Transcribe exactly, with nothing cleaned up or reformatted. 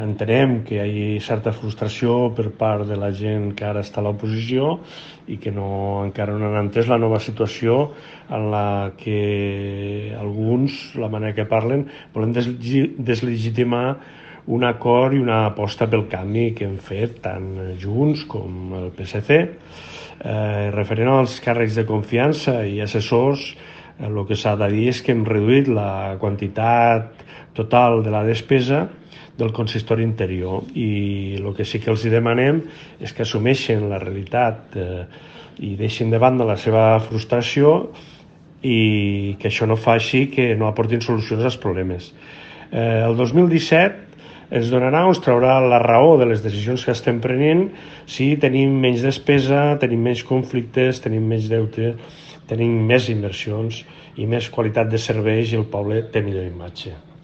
Entenem que hi hagi certa frustració per part de la gent que ara està a l'oposició i que no, encara no han entès la nova situació en la que alguns, la manera que parlen, volen deslegitimar un acord i una aposta pel canvi que hem fet tant Junts com el P S C. Eh, referent als càrrecs de confiança i assessors, eh, el que s'ha de dir és que hem reduït la quantitat total de la despesa del consistori interior i el que sí que els demanem és que assumeixen la realitat eh, i deixin de banda la seva frustració i que això no faci que no aportin solucions als problemes. Eh, el dos mil disset ens donarà o ens traurà la raó de les decisions que estem prenent si tenim menys despesa, tenim menys conflictes, tenim menys deute, tenim més inversions i més qualitat de serveis i el poble té millor imatge.